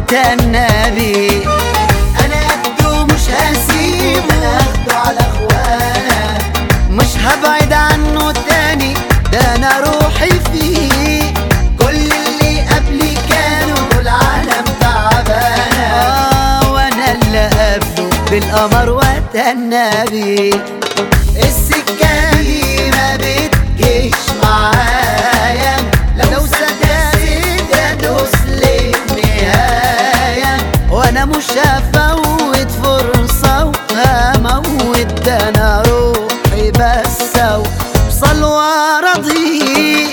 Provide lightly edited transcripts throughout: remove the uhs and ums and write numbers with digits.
النبي. انا قده مش هسيبه، انا هاخده على اخوانا، مش هبعد عنه تاني، ده انا روحي فيه. كل اللي قبلي كانوا دول عالم تعبانه، وانا اللي قبله بالقمر والنبي. السكه دي ما بتجيش معايا، لو صدقت ادوس للنهايه، وانا مش هفوت فرصه وهموت، ده انا روحي بس اوصل وارضي.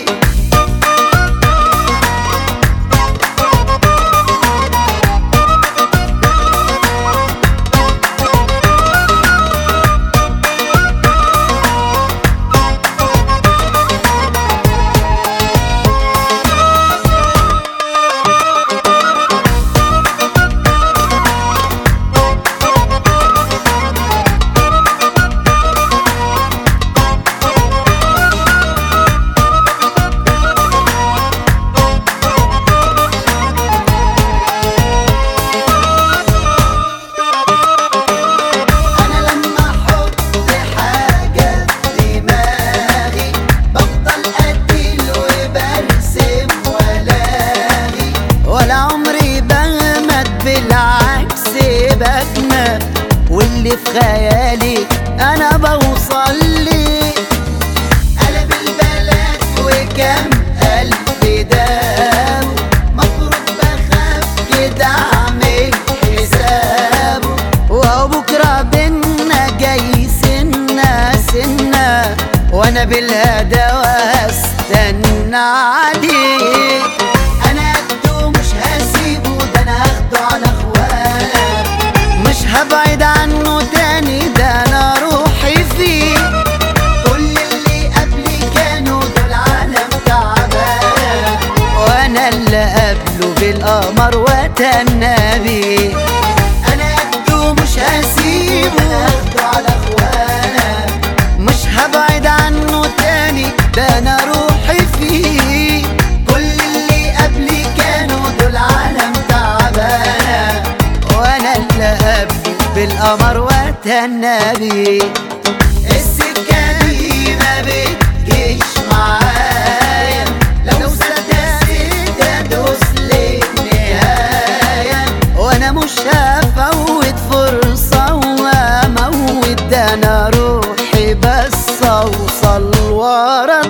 واللي في خيالي انا بوصل لي، قلب البلد وكم قلب داب، مفروض بخاف كده اعمل حسابه، وهو بكره بينا جاي سنه سنه، وانا بالهدى واستنى عليه. انا قده مش هسيبه، ده انا هاخده على اخوانا، مش هبعد عنه تاني، ده انا روحي فيه. كل اللي قبلي كانوا دول عالم تعبان، وانا اللي قبله بالقمر والنبي. انا قده مش هسيبه، انا هاخده على اخوانا، مش هبعد عنه تاني، ده انا روحي فيه. كل اللي قبلي كانوا دول عالم تعبان، وانا اللي قبله بالقمر والنبي. السكة دي ما بتجيش معايا، لو صدقت ادوس للنهاية، وانا مش هفوت فرصة واموت، ده انا روحي بس اوصل ورا